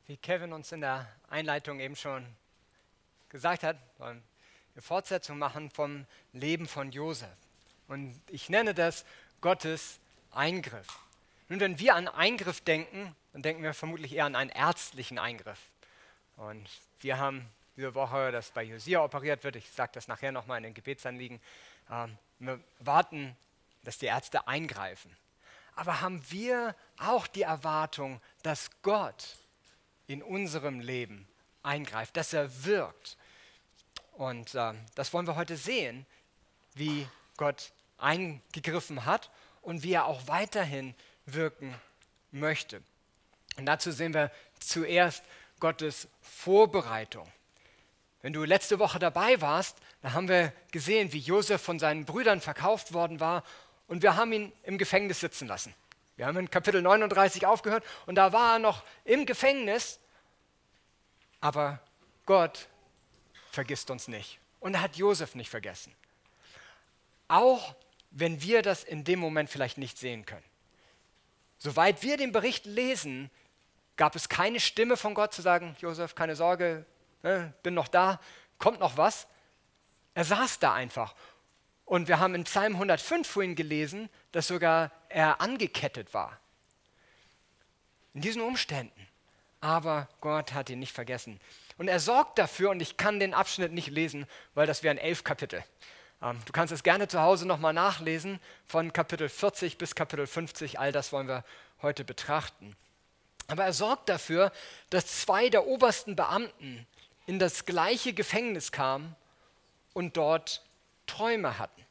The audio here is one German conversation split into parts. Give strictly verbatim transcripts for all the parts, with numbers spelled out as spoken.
Wie Kevin uns in der Einleitung eben schon gesagt hat, wollen wir Fortsetzung machen vom Leben von Josef. Und ich nenne das Gottes Eingriff. Nun, wenn wir an Eingriff denken, dann denken wir vermutlich eher an einen ärztlichen Eingriff. Und wir haben diese Woche, dass bei Josia operiert wird, ich sage das nachher nochmal in den Gebetsanliegen, ähm, wir warten, dass die Ärzte eingreifen. Aber haben wir auch die Erwartung, dass Gott in unserem Leben eingreift, dass er wirkt? Und äh, das wollen wir heute sehen, wie Gott eingegriffen hat und wie er auch weiterhin wirken möchte. Und dazu sehen wir zuerst Gottes Vorbereitung. Wenn du letzte Woche dabei warst, da haben wir gesehen, wie Josef von seinen Brüdern verkauft worden war und wir haben ihn im Gefängnis sitzen lassen. Wir haben in Kapitel neununddreißig aufgehört und da war er noch im Gefängnis, aber Gott vergisst uns nicht und er hat Josef nicht vergessen. Auch wenn wir das in dem Moment vielleicht nicht sehen können. Soweit wir den Bericht lesen, gab es keine Stimme von Gott zu sagen, Josef, keine Sorge, ne, bin noch da, kommt noch was. Er saß da einfach. Und wir haben in Psalm hundertfünf vorhin gelesen, dass sogar er angekettet war. In diesen Umständen. Aber Gott hat ihn nicht vergessen. Und er sorgt dafür, und ich kann den Abschnitt nicht lesen, weil das wären elf Kapitel. Ähm, du kannst es gerne zu Hause nochmal nachlesen, von Kapitel vierzig bis Kapitel fünfzig, all das wollen wir heute betrachten. Aber er sorgt dafür, dass zwei der obersten Beamten in das gleiche Gefängnis kamen und dort Träume hatten.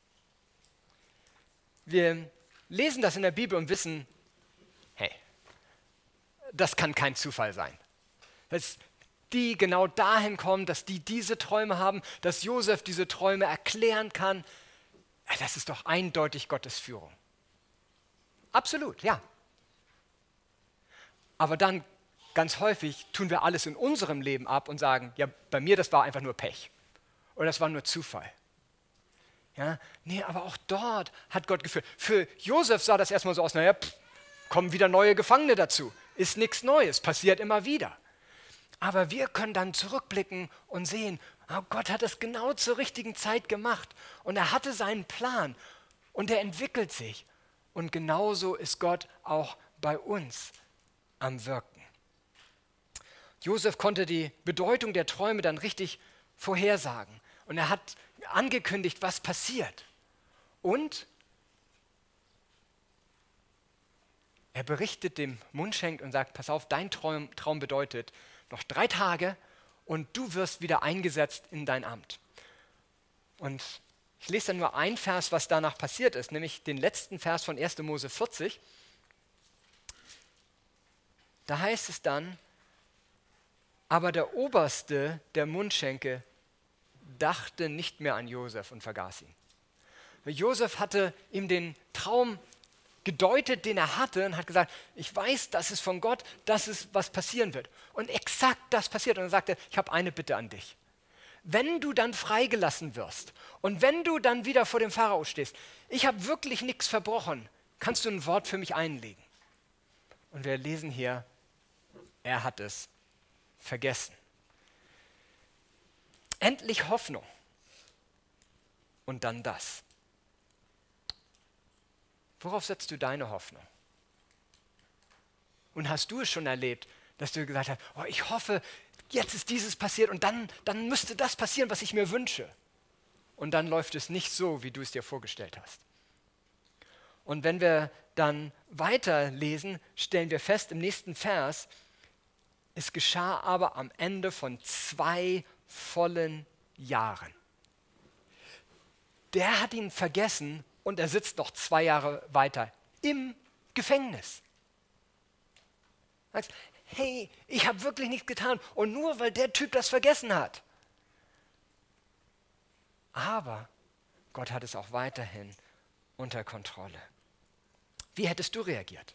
Wir lesen das in der Bibel und wissen, hey, das kann kein Zufall sein. Dass die genau dahin kommen, dass die diese Träume haben, dass Josef diese Träume erklären kann. Das ist doch eindeutig Gottes Führung. Absolut, ja. Aber dann ganz häufig tun wir alles in unserem Leben ab und sagen, ja, bei mir das war einfach nur Pech oder das war nur Zufall. Ja, nee, aber auch dort hat Gott geführt. Für Josef sah das erstmal so aus, naja, pff, kommen wieder neue Gefangene dazu. Ist nichts Neues, passiert immer wieder. Aber wir können dann zurückblicken und sehen, oh, Gott hat das genau zur richtigen Zeit gemacht und er hatte seinen Plan und er entwickelt sich. Und genauso ist Gott auch bei uns am Wirken. Josef konnte die Bedeutung der Träume dann richtig vorhersagen. Und er hat angekündigt, was passiert. Und er berichtet dem Mundschenk und sagt, pass auf, dein Traum, Traum bedeutet noch drei Tage und du wirst wieder eingesetzt in dein Amt. Und ich lese dann nur ein Vers, was danach passiert ist, nämlich den letzten Vers von erster Mose vierzig. Da heißt es dann, aber der Oberste der Mundschenke dachte nicht mehr an Josef und vergaß ihn. Josef hatte ihm den Traum gedeutet, den er hatte und hat gesagt, ich weiß, das ist von Gott, das ist, was passieren wird. Und exakt das passiert. Und er sagte, ich habe eine Bitte an dich. Wenn du dann freigelassen wirst und wenn du dann wieder vor dem Pharao stehst, ich habe wirklich nichts verbrochen, kannst du ein Wort für mich einlegen? Und wir lesen hier, er hat es vergessen. Endlich Hoffnung. Und dann das. Worauf setzt du deine Hoffnung? Und hast du es schon erlebt, dass du gesagt hast, oh, ich hoffe, jetzt ist dieses passiert und dann, dann müsste das passieren, was ich mir wünsche. Und dann läuft es nicht so, wie du es dir vorgestellt hast. Und wenn wir dann weiterlesen, stellen wir fest im nächsten Vers, es geschah aber am Ende von zwei vollen Jahren. Der hat ihn vergessen und er sitzt noch zwei Jahre weiter im Gefängnis. Sagst, hey, ich habe wirklich nichts getan und nur weil der Typ das vergessen hat. Aber Gott hat es auch weiterhin unter Kontrolle. Wie hättest du reagiert?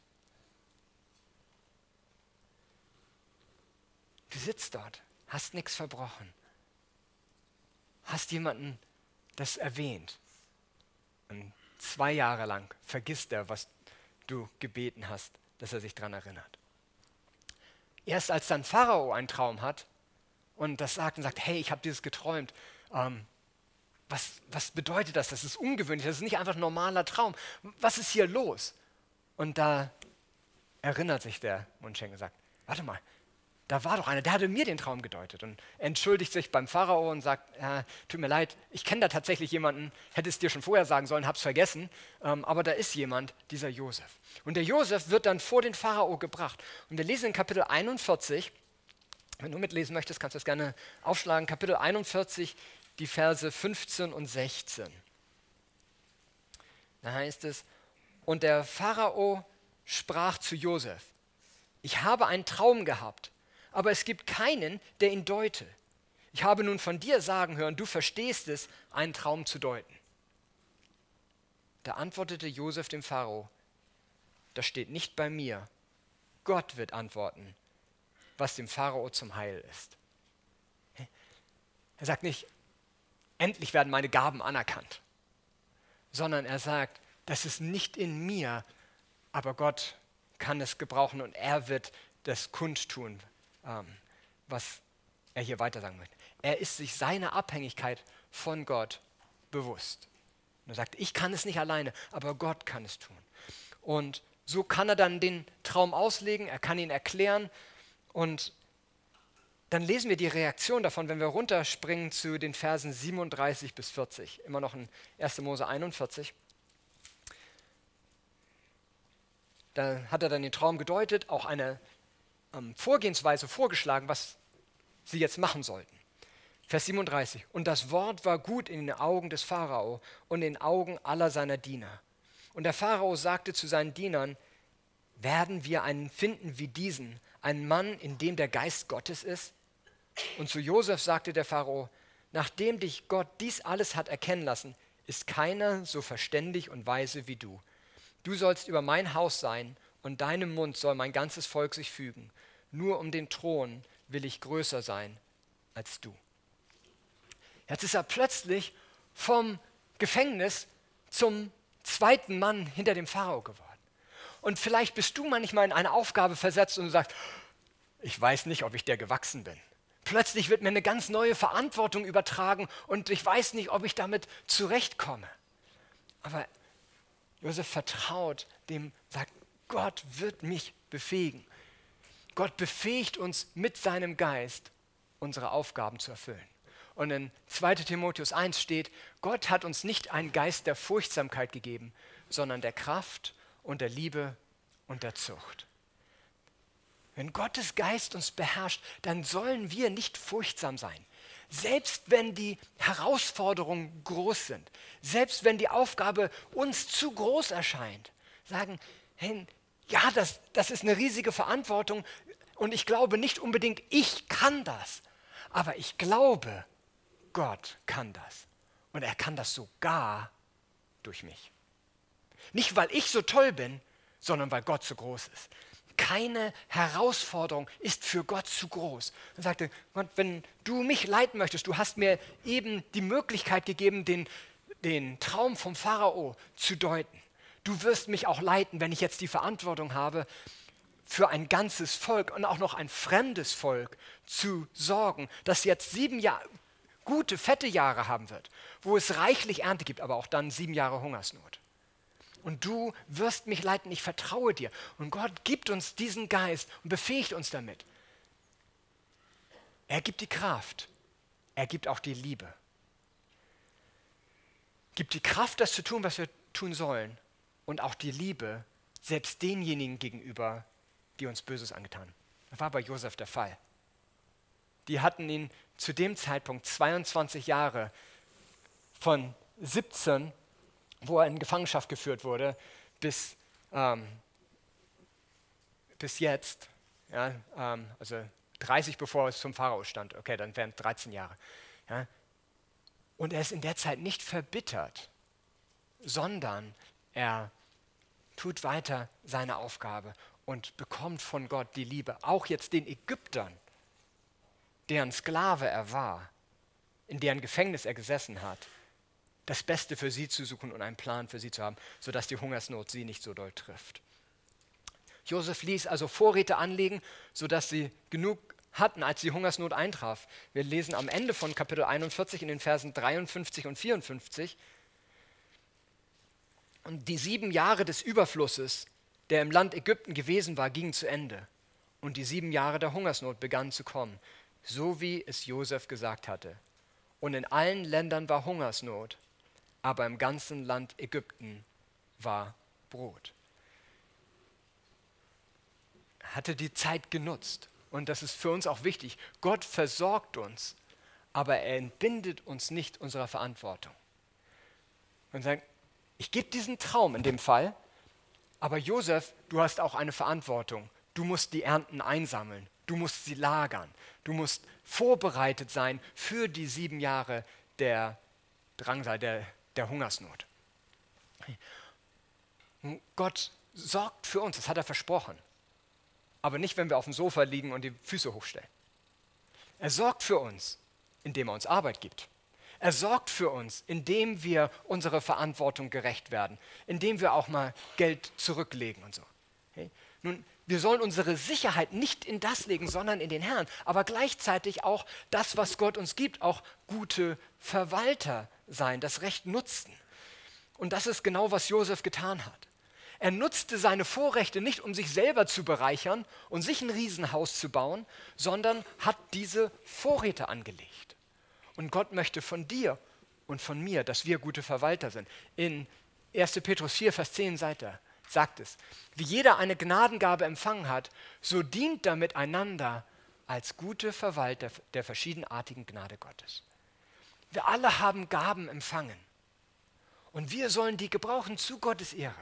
Du sitzt dort, hast nichts verbrochen, hast jemanden das erwähnt und zwei Jahre lang vergisst er, was du gebeten hast, dass er sich daran erinnert. Erst als dann Pharao einen Traum hat und das sagt und sagt, hey, ich habe dieses geträumt, ähm, was, was bedeutet das? Das ist ungewöhnlich, das ist nicht einfach ein normaler Traum. Was ist hier los? Und da erinnert sich der Mundschenk und sagt, warte mal, da war doch einer, der hatte mir den Traum gedeutet und entschuldigt sich beim Pharao und sagt, äh, tut mir leid, ich kenne da tatsächlich jemanden, hätte es dir schon vorher sagen sollen, hab's vergessen, ähm, aber da ist jemand, dieser Josef. Und der Josef wird dann vor den Pharao gebracht. Und wir lesen in Kapitel einundvierzig, wenn du mitlesen möchtest, kannst du das gerne aufschlagen, Kapitel einundvierzig, die Verse fünfzehn und sechzehn. Da heißt es, und der Pharao sprach zu Josef, ich habe einen Traum gehabt, aber es gibt keinen, der ihn deute. Ich habe nun von dir sagen hören, du verstehst es, einen Traum zu deuten. Da antwortete Josef dem Pharao, das steht nicht bei mir. Gott wird antworten, was dem Pharao zum Heil ist. Er sagt nicht, endlich werden meine Gaben anerkannt, sondern er sagt, das ist nicht in mir, aber Gott kann es gebrauchen und er wird das kundtun, ähm, was er hier weiter sagen möchte. Er ist sich seiner Abhängigkeit von Gott bewusst. Und er sagt, ich kann es nicht alleine, aber Gott kann es tun. Und so kann er dann den Traum auslegen, er kann ihn erklären und dann lesen wir die Reaktion davon, wenn wir runterspringen zu den Versen siebenunddreißig bis vierzig, immer noch in erster Mose einundvierzig. Da hat er dann den Traum gedeutet, auch eine ähm, Vorgehensweise vorgeschlagen, was sie jetzt machen sollten. Vers siebenunddreißig. Und das Wort war gut in den Augen des Pharao und in den Augen aller seiner Diener. Und der Pharao sagte zu seinen Dienern, werden wir einen finden wie diesen, einen Mann, in dem der Geist Gottes ist? Und zu Josef sagte der Pharao, nachdem dich Gott dies alles hat erkennen lassen, ist keiner so verständig und weise wie du. Du sollst über mein Haus sein und deinem Mund soll mein ganzes Volk sich fügen. Nur um den Thron will ich größer sein als du. Jetzt ist er plötzlich vom Gefängnis zum zweiten Mann hinter dem Pharao geworden. Und vielleicht bist du manchmal in eine Aufgabe versetzt und du sagst, ich weiß nicht, ob ich der gewachsen bin. Plötzlich wird mir eine ganz neue Verantwortung übertragen und ich weiß nicht, ob ich damit zurechtkomme. Aber Josef vertraut dem, sagt, Gott wird mich befähigen. Gott befähigt uns mit seinem Geist, unsere Aufgaben zu erfüllen. Und in zweiter Timotheus eins steht, Gott hat uns nicht einen Geist der Furchtsamkeit gegeben, sondern der Kraft und der Liebe und der Zucht. Wenn Gottes Geist uns beherrscht, dann sollen wir nicht furchtsam sein. Selbst wenn die Herausforderungen groß sind, selbst wenn die Aufgabe uns zu groß erscheint, sagen, hey, ja, das, das ist eine riesige Verantwortung und ich glaube nicht unbedingt, ich kann das, aber ich glaube, Gott kann das und er kann das sogar durch mich. Nicht, weil ich so toll bin, sondern weil Gott so groß ist. Keine Herausforderung ist für Gott zu groß. Er sagte, Gott, wenn du mich leiten möchtest, du hast mir eben die Möglichkeit gegeben, den, den Traum vom Pharao zu deuten. Du wirst mich auch leiten, wenn ich jetzt die Verantwortung habe, für ein ganzes Volk und auch noch ein fremdes Volk zu sorgen, das jetzt sieben Jahre, gute, fette Jahre haben wird, wo es reichlich Ernte gibt, aber auch dann sieben Jahre Hungersnot. Und du wirst mich leiten, ich vertraue dir. Und Gott gibt uns diesen Geist und befähigt uns damit. Er gibt die Kraft, er gibt auch die Liebe. Gibt die Kraft, das zu tun, was wir tun sollen. Und auch die Liebe, selbst denjenigen gegenüber, die uns Böses angetan haben. Das war bei Josef der Fall. Die hatten ihn zu dem Zeitpunkt zweiundzwanzig Jahre von siebzehn, wo er in Gefangenschaft geführt wurde, bis, ähm, bis jetzt, ja, ähm, also dreißig bevor es zum Pharao stand, okay, dann wären es dreizehn Jahre. Ja. Und er ist in der Zeit nicht verbittert, sondern er tut weiter seine Aufgabe und bekommt von Gott die Liebe. Auch jetzt den Ägyptern, deren Sklave er war, in deren Gefängnis er gesessen hat, das Beste für sie zu suchen und einen Plan für sie zu haben, sodass die Hungersnot sie nicht so doll trifft. Josef ließ also Vorräte anlegen, sodass sie genug hatten, als die Hungersnot eintraf. Wir lesen am Ende von Kapitel einundvierzig in den Versen dreiundfünfzig und vierundfünfzig. Und die sieben Jahre des Überflusses, der im Land Ägypten gewesen war, gingen zu Ende. Und die sieben Jahre der Hungersnot begannen zu kommen, so wie es Josef gesagt hatte. Und in allen Ländern war Hungersnot, aber im ganzen Land Ägypten war Brot. Er hatte die Zeit genutzt. Und das ist für uns auch wichtig. Gott versorgt uns, aber er entbindet uns nicht unserer Verantwortung. Und sagt, ich gebe diesen Traum in dem Fall, aber Josef, du hast auch eine Verantwortung. Du musst die Ernten einsammeln, du musst sie lagern, du musst vorbereitet sein für die sieben Jahre der Drangsal, der, der Hungersnot. Und Gott sorgt für uns, das hat er versprochen. Aber nicht, wenn wir auf dem Sofa liegen und die Füße hochstellen. Er sorgt für uns, indem er uns Arbeit gibt. Er sorgt für uns, indem wir unserer Verantwortung gerecht werden, indem wir auch mal Geld zurücklegen und so. Okay? Nun, wir sollen unsere Sicherheit nicht in das legen, sondern in den Herrn, aber gleichzeitig auch das, was Gott uns gibt, auch gute Verwalter sein, das Recht nutzen. Und das ist genau, was Josef getan hat. Er nutzte seine Vorrechte nicht, um sich selber zu bereichern und sich ein Riesenhaus zu bauen, sondern hat diese Vorräte angelegt. Und Gott möchte von dir und von mir, dass wir gute Verwalter sind. In erster Petrus vier, Vers zehn Seite sagt es, wie jeder eine Gnadengabe empfangen hat, so dient damit einander als gute Verwalter der verschiedenartigen Gnade Gottes. Wir alle haben Gaben empfangen und wir sollen die gebrauchen zu Gottes Ehre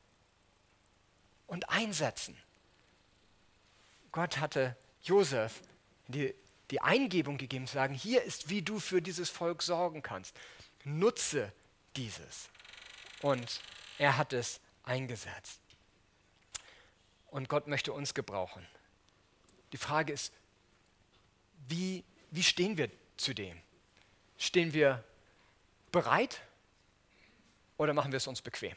und einsetzen. Gott hatte Josef die, die Eingebung gegeben, zu sagen, hier ist, wie du für dieses Volk sorgen kannst. Nutze dieses. Und er hat es eingesetzt. Und Gott möchte uns gebrauchen. Die Frage ist, wie, wie stehen wir zu dem? Stehen wir bereit oder machen wir es uns bequem?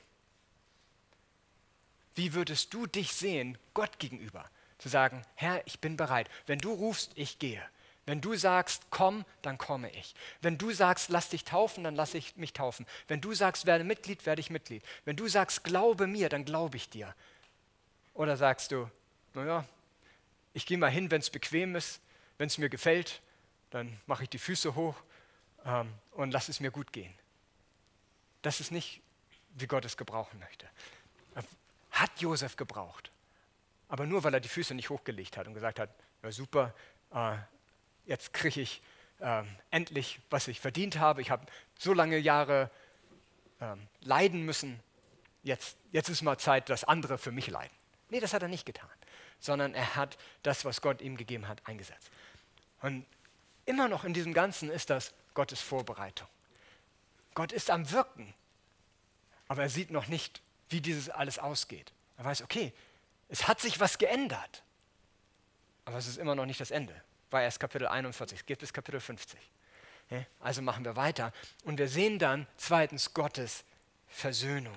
Wie würdest du dich sehen, Gott gegenüber? Zu sagen, Herr, ich bin bereit. Wenn du rufst, ich gehe. Wenn du sagst, komm, dann komme ich. Wenn du sagst, lass dich taufen, dann lasse ich mich taufen. Wenn du sagst, werde Mitglied, werde ich Mitglied. Wenn du sagst, glaube mir, dann glaube ich dir. Oder sagst du, naja, ich gehe mal hin, wenn es bequem ist, wenn es mir gefällt, dann mache ich die Füße hoch ähm, und lass es mir gut gehen. Das ist nicht, wie Gott es gebrauchen möchte. Hat Josef gebraucht. Aber nur, weil er die Füße nicht hochgelegt hat und gesagt hat, ja super, äh, jetzt kriege ich äh, endlich, was ich verdient habe. Ich habe so lange Jahre äh, leiden müssen. Jetzt, jetzt ist mal Zeit, dass andere für mich leiden. Nee, das hat er nicht getan. Sondern er hat das, was Gott ihm gegeben hat, eingesetzt. Und immer noch in diesem Ganzen ist das Gottes Vorbereitung. Gott ist am Wirken, aber er sieht noch nicht, wie dieses alles ausgeht. Er weiß, okay, es hat sich was geändert, aber es ist immer noch nicht das Ende. War erst Kapitel einundvierzig, es geht bis Kapitel fünfzig. Also machen wir weiter und wir sehen dann zweitens Gottes Versöhnung.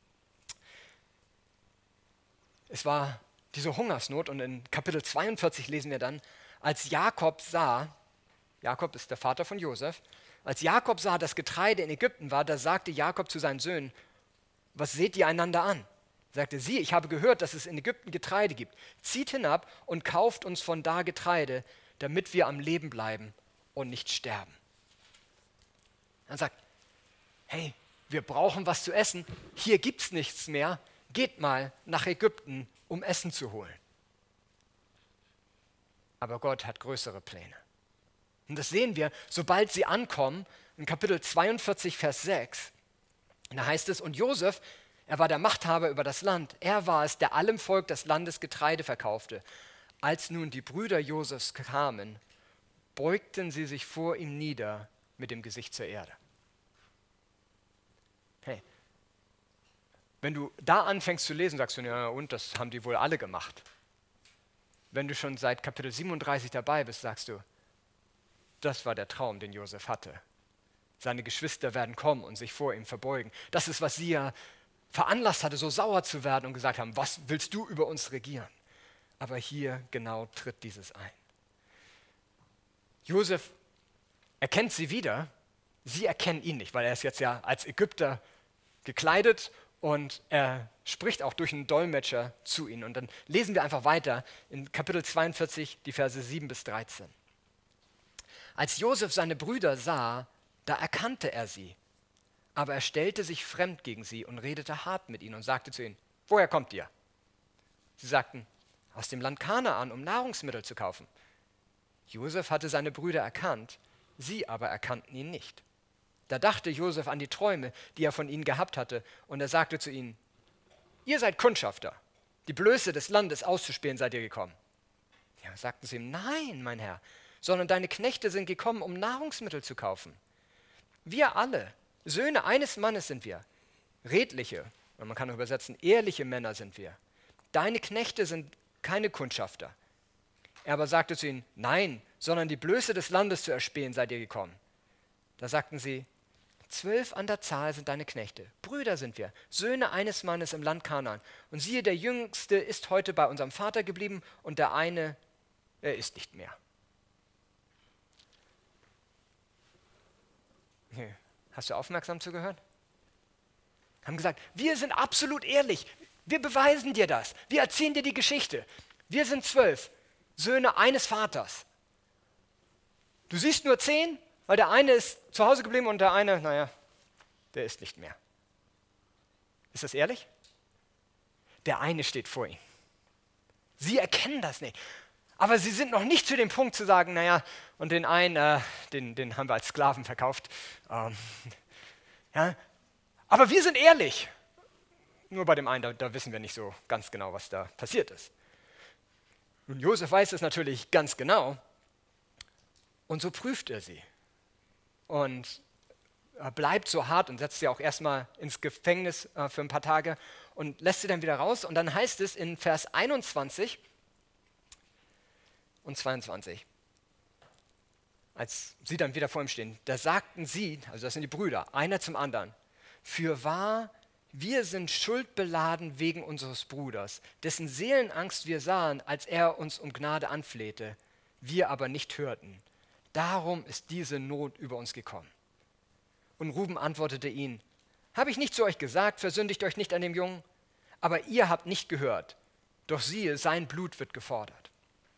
Es war diese Hungersnot und in Kapitel zweiundvierzig lesen wir dann, als Jakob sah, Jakob ist der Vater von Josef, als Jakob sah, dass Getreide in Ägypten war, da sagte Jakob zu seinen Söhnen, was seht ihr einander an? Sagte sie, ich habe gehört, dass es in Ägypten Getreide gibt. Zieht hinab und kauft uns von da Getreide, damit wir am Leben bleiben und nicht sterben. Er sagt, hey, wir brauchen was zu essen, hier gibt es nichts mehr, geht mal nach Ägypten, um Essen zu holen. Aber Gott hat größere Pläne. Und das sehen wir, sobald sie ankommen, in Kapitel zweiundvierzig, Vers sechs, da heißt es, und Josef, er war der Machthaber über das Land, er war es, der allem Volk des Landes Getreide verkaufte. Als nun die Brüder Josefs kamen, beugten sie sich vor ihm nieder mit dem Gesicht zur Erde. Hey, wenn du da anfängst zu lesen, sagst du, ja und, das haben die wohl alle gemacht. Wenn du schon seit Kapitel siebenunddreißig dabei bist, sagst du, das war der Traum, den Josef hatte. Seine Geschwister werden kommen und sich vor ihm verbeugen. Das ist, was sie ja veranlasst hatte, so sauer zu werden und gesagt haben, was willst du über uns regieren? Aber hier genau tritt dieses ein. Josef erkennt sie wieder, sie erkennen ihn nicht, weil er ist jetzt ja als Ägypter gekleidet und er spricht auch durch einen Dolmetscher zu ihnen. Und dann lesen wir einfach weiter in Kapitel zweiundvierzig, die Verse sieben bis dreizehn. Als Josef seine Brüder sah, da erkannte er sie. Aber er stellte sich fremd gegen sie und redete hart mit ihnen und sagte zu ihnen, woher kommt ihr? Sie sagten, aus dem Land Kanaan, um Nahrungsmittel zu kaufen. Josef hatte seine Brüder erkannt, sie aber erkannten ihn nicht. Da dachte Josef an die Träume, die er von ihnen gehabt hatte, und er sagte zu ihnen, ihr seid Kundschafter, die Blöße des Landes auszuspähen seid ihr gekommen. Ja, sagten sie ihm, nein, mein Herr, sondern deine Knechte sind gekommen, um Nahrungsmittel zu kaufen. Wir alle, Söhne eines Mannes sind wir, redliche, und man kann auch übersetzen, ehrliche Männer sind wir. Deine Knechte sind keine Kundschafter. Er aber sagte zu ihnen, nein, sondern die Blöße des Landes zu erspähen seid ihr gekommen. Da sagten sie, zwölf an der Zahl sind deine Knechte, Brüder sind wir, Söhne eines Mannes im Land Kanaan. Und siehe, der Jüngste ist heute bei unserem Vater geblieben und der eine, er ist nicht mehr. Okay. Hast du aufmerksam zugehört? Haben gesagt, wir sind absolut ehrlich, wir beweisen dir das, wir erzählen dir die Geschichte. Wir sind zwölf Söhne eines Vaters. Du siehst nur zehn, weil der eine ist zu Hause geblieben und der eine, naja, der ist nicht mehr. Ist das ehrlich? Der eine steht vor ihnen. Sie erkennen das nicht. Aber sie sind noch nicht zu dem Punkt zu sagen, naja, und den einen, äh, den, den haben wir als Sklaven verkauft. Ähm, ja. Aber wir sind ehrlich. Nur bei dem einen, da, da wissen wir nicht so ganz genau, was da passiert ist. Nun, Josef weiß es natürlich ganz genau. Und so prüft er sie. Und er bleibt so hart und setzt sie auch erstmal ins Gefängnis äh, für ein paar Tage und lässt sie dann wieder raus. Und dann heißt es in Vers einundzwanzig und zweiundzwanzig, als sie dann wieder vor ihm stehen, da sagten sie, also das sind die Brüder, einer zum anderen, fürwahr, wir sind schuldbeladen wegen unseres Bruders, dessen Seelenangst wir sahen, als er uns um Gnade anflehte, wir aber nicht hörten. Darum ist diese Not über uns gekommen. Und Ruben antwortete ihnen, habe ich nicht zu euch gesagt, versündigt euch nicht an dem Jungen? Aber ihr habt nicht gehört, doch siehe, sein Blut wird gefordert.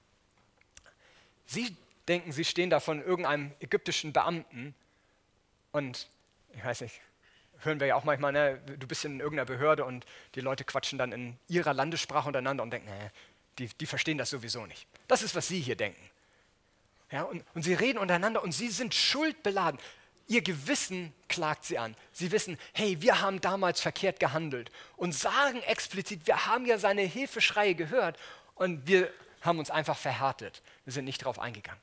Sie denken, sie stehen da von irgendeinem ägyptischen Beamten und, ich weiß nicht, hören wir ja auch manchmal, ne, du bist in irgendeiner Behörde und die Leute quatschen dann in ihrer Landessprache untereinander und denken, nee, die, die verstehen das sowieso nicht. Das ist, was sie hier denken. Ja, und, und sie reden untereinander und sie sind schuldbeladen. Ihr Gewissen klagt sie an. Sie wissen, hey, wir haben damals verkehrt gehandelt und sagen explizit, wir haben ja seine Hilfeschreie gehört und wir haben uns einfach verhärtet. Wir sind nicht darauf eingegangen.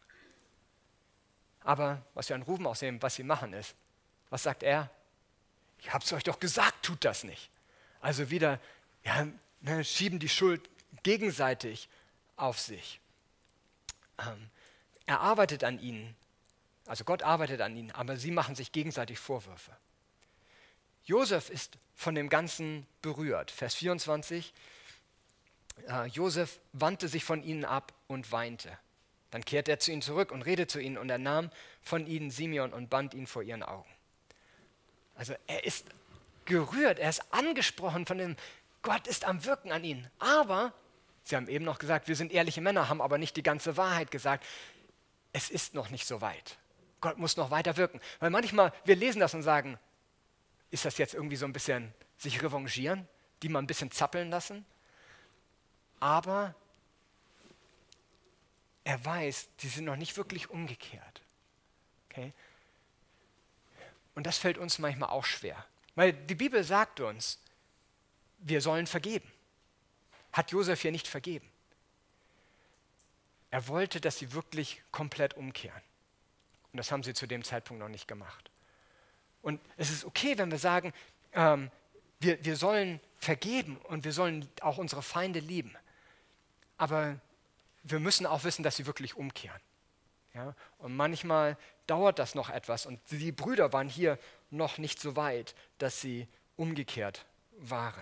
Aber was wir an Ruben auch sehen, was sie machen ist, was sagt er? Ich habe es euch doch gesagt, tut das nicht. Also wieder ja, ne, schieben die Schuld gegenseitig auf sich. Ähm, er arbeitet an ihnen, also Gott arbeitet an ihnen, aber sie machen sich gegenseitig Vorwürfe. Josef ist von dem Ganzen berührt. Vers vierundzwanzig, äh, Josef wandte sich von ihnen ab und weinte. Dann kehrte er zu ihnen zurück und redete zu ihnen und er nahm von ihnen Simeon und band ihn vor ihren Augen. Also er ist gerührt, er ist angesprochen von dem, Gott ist am Wirken an ihnen. Aber, sie haben eben noch gesagt, wir sind ehrliche Männer, haben aber nicht die ganze Wahrheit gesagt. Es ist noch nicht so weit. Gott muss noch weiter wirken. Weil manchmal, wir lesen das und sagen, ist das jetzt irgendwie so ein bisschen sich revanchieren, die mal ein bisschen zappeln lassen? Aber er weiß, die sind noch nicht wirklich umgekehrt. Okay? Und das fällt uns manchmal auch schwer. Weil die Bibel sagt uns, wir sollen vergeben. Hat Josef hier nicht vergeben. Er wollte, dass sie wirklich komplett umkehren. Und das haben sie zu dem Zeitpunkt noch nicht gemacht. Und es ist okay, wenn wir sagen, ähm, wir, wir sollen vergeben und wir sollen auch unsere Feinde lieben. Aber wir müssen auch wissen, dass sie wirklich umkehren. Ja? Und manchmal dauert das noch etwas. Und die Brüder waren hier noch nicht so weit, dass sie umgekehrt waren.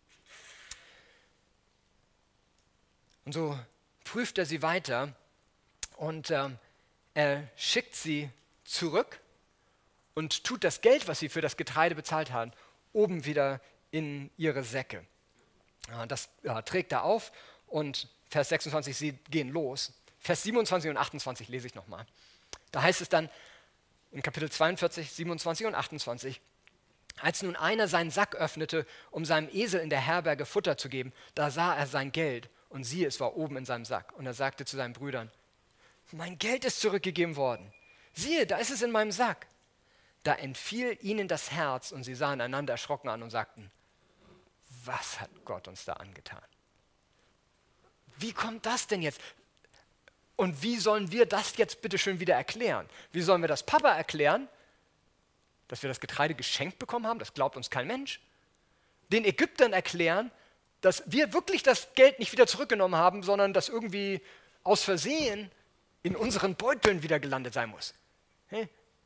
Und so prüft er sie weiter und ähm, er schickt sie zurück und tut das Geld, was sie für das Getreide bezahlt haben, oben wieder in ihre Säcke. Ja, das ja, trägt er auf und Vers sechsundzwanzig, sie gehen los. Vers siebenundzwanzig und achtundzwanzig lese ich nochmal. Da heißt es dann in Kapitel zweiundvierzig, siebenundzwanzig und achtundzwanzig, als nun einer seinen Sack öffnete, um seinem Esel in der Herberge Futter zu geben, da sah er sein Geld und siehe, es war oben in seinem Sack. Und er sagte zu seinen Brüdern, mein Geld ist zurückgegeben worden. Siehe, da ist es in meinem Sack. Da entfiel ihnen das Herz und sie sahen einander erschrocken an und sagten, was hat Gott uns da angetan? Wie kommt das denn jetzt? Und wie sollen wir das jetzt bitte schön wieder erklären? Wie sollen wir das Papa erklären, dass wir das Getreide geschenkt bekommen haben? Das glaubt uns kein Mensch. Den Ägyptern erklären, dass wir wirklich das Geld nicht wieder zurückgenommen haben, sondern dass irgendwie aus Versehen in unseren Beuteln wieder gelandet sein muss. Hey?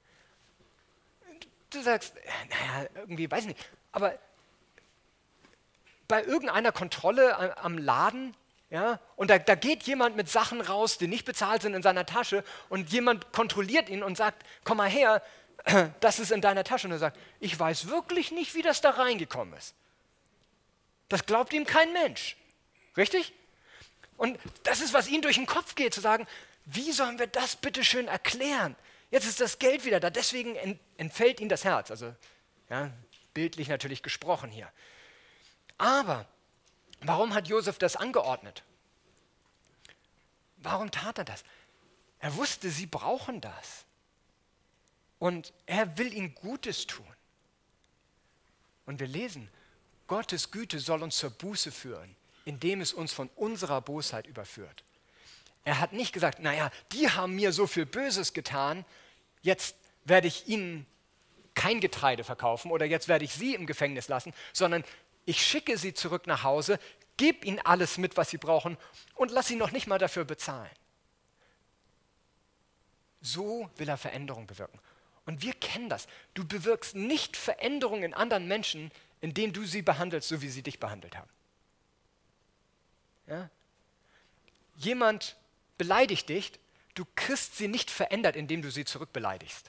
Du sagst, naja, irgendwie, weiß ich nicht, aber bei irgendeiner Kontrolle am Laden, ja, und da, da geht jemand mit Sachen raus, die nicht bezahlt sind in seiner Tasche und jemand kontrolliert ihn und sagt, komm mal her, das ist in deiner Tasche. Und er sagt, ich weiß wirklich nicht, wie das da reingekommen ist. Das glaubt ihm kein Mensch. Richtig? Und das ist, was ihm durch den Kopf geht, zu sagen, wie sollen wir das bitte schön erklären? Jetzt ist das Geld wieder da, deswegen entfällt ihm das Herz. Also ja, bildlich natürlich gesprochen hier. Aber warum hat Josef das angeordnet? Warum tat er das? Er wusste, sie brauchen das. Und er will ihnen Gutes tun. Und wir lesen, Gottes Güte soll uns zur Buße führen, indem es uns von unserer Bosheit überführt. Er hat nicht gesagt, naja, die haben mir so viel Böses getan, jetzt werde ich ihnen kein Getreide verkaufen oder jetzt werde ich sie im Gefängnis lassen, sondern ich schicke sie zurück nach Hause, gebe ihnen alles mit, was sie brauchen und lasse sie noch nicht mal dafür bezahlen. So will er Veränderung bewirken. Und wir kennen das. Du bewirkst nicht Veränderung in anderen Menschen, indem du sie behandelst, so wie sie dich behandelt haben. Ja? Jemand beleidigt dich, du kriegst sie nicht verändert, indem du sie zurückbeleidigst.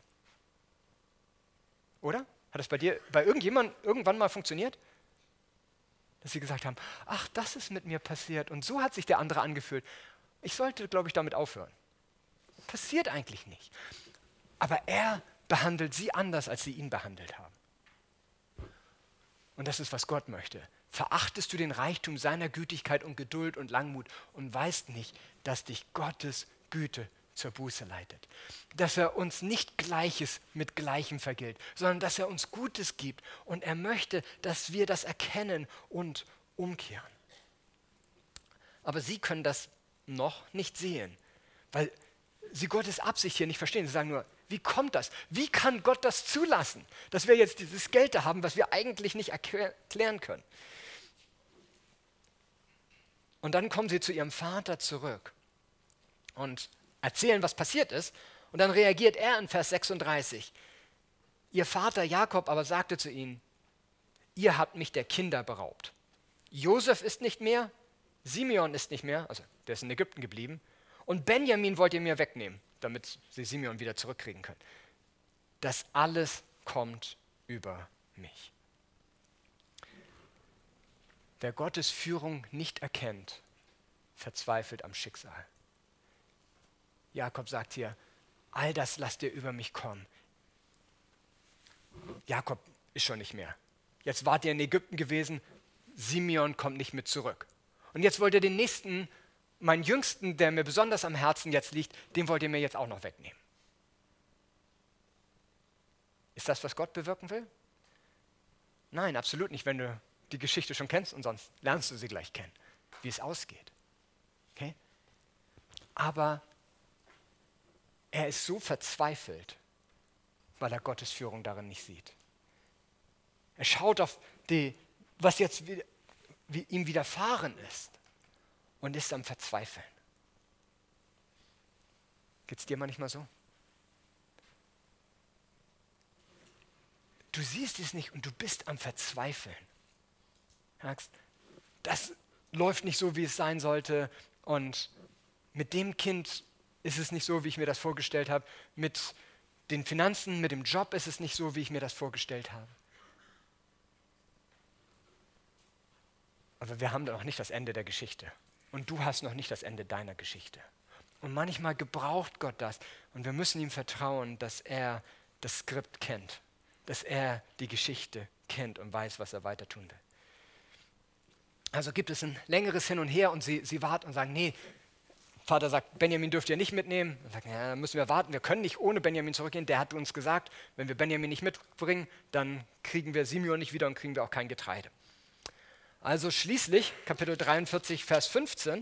Oder? Hat das bei dir, bei irgendjemandem irgendwann mal funktioniert? Dass sie gesagt haben, ach, das ist mit mir passiert und so hat sich der andere angefühlt. Ich sollte, glaube ich, damit aufhören. Passiert eigentlich nicht. Aber er behandelt sie anders, als sie ihn behandelt haben. Und das ist, was Gott möchte. Verachtest du den Reichtum seiner Gütigkeit und Geduld und Langmut und weißt nicht, dass dich Gottes Güte zur Buße leitet. Dass er uns nicht Gleiches mit Gleichem vergilt, sondern dass er uns Gutes gibt. Und er möchte, dass wir das erkennen und umkehren. Aber sie können das noch nicht sehen, weil sie Gottes Absicht hier nicht verstehen. Sie sagen nur, wie kommt das? Wie kann Gott das zulassen, dass wir jetzt dieses Geld da haben, was wir eigentlich nicht erklären können? Und dann kommen sie zu ihrem Vater zurück und erzählen, was passiert ist. Und dann reagiert er in Vers sechsunddreißig. Ihr Vater Jakob aber sagte zu ihnen, ihr habt mich der Kinder beraubt. Josef ist nicht mehr, Simeon ist nicht mehr, also der ist in Ägypten geblieben, und Benjamin wollt ihr mir wegnehmen, damit sie Simeon wieder zurückkriegen können. Das alles kommt über mich. Wer Gottes Führung nicht erkennt, verzweifelt am Schicksal. Jakob sagt hier, all das lasst ihr über mich kommen. Jakob ist schon nicht mehr. Jetzt wart ihr in Ägypten gewesen, Simeon kommt nicht mit zurück. Und jetzt wollt ihr den nächsten, meinen Jüngsten, der mir besonders am Herzen jetzt liegt, den wollt ihr mir jetzt auch noch wegnehmen. Ist das, was Gott bewirken will? Nein, absolut nicht, wenn du die Geschichte schon kennst und sonst lernst du sie gleich kennen, wie es ausgeht. Okay? Aber er ist so verzweifelt, weil er Gottes Führung darin nicht sieht. Er schaut auf die, was jetzt wie, wie ihm widerfahren ist und ist am Verzweifeln. Geht es dir manchmal so? Du siehst es nicht und du bist am Verzweifeln. Sagst, das läuft nicht so, wie es sein sollte und mit dem Kind ist es nicht so, wie ich mir das vorgestellt habe. Mit den Finanzen, mit dem Job ist es nicht so, wie ich mir das vorgestellt habe. Aber wir haben noch nicht das Ende der Geschichte. Und du hast noch nicht das Ende deiner Geschichte. Und manchmal gebraucht Gott das. Und wir müssen ihm vertrauen, dass er das Skript kennt. Dass er die Geschichte kennt und weiß, was er weiter tun will. Also gibt es ein längeres Hin und Her und sie, sie warten und sagen, nee, Vater sagt, Benjamin dürft ihr nicht mitnehmen. Dann sagt, ja, dann müssen wir warten, wir können nicht ohne Benjamin zurückgehen. Der hat uns gesagt, wenn wir Benjamin nicht mitbringen, dann kriegen wir Simeon nicht wieder und kriegen wir auch kein Getreide. Also schließlich, Kapitel dreiundvierzig, Vers fünfzehn,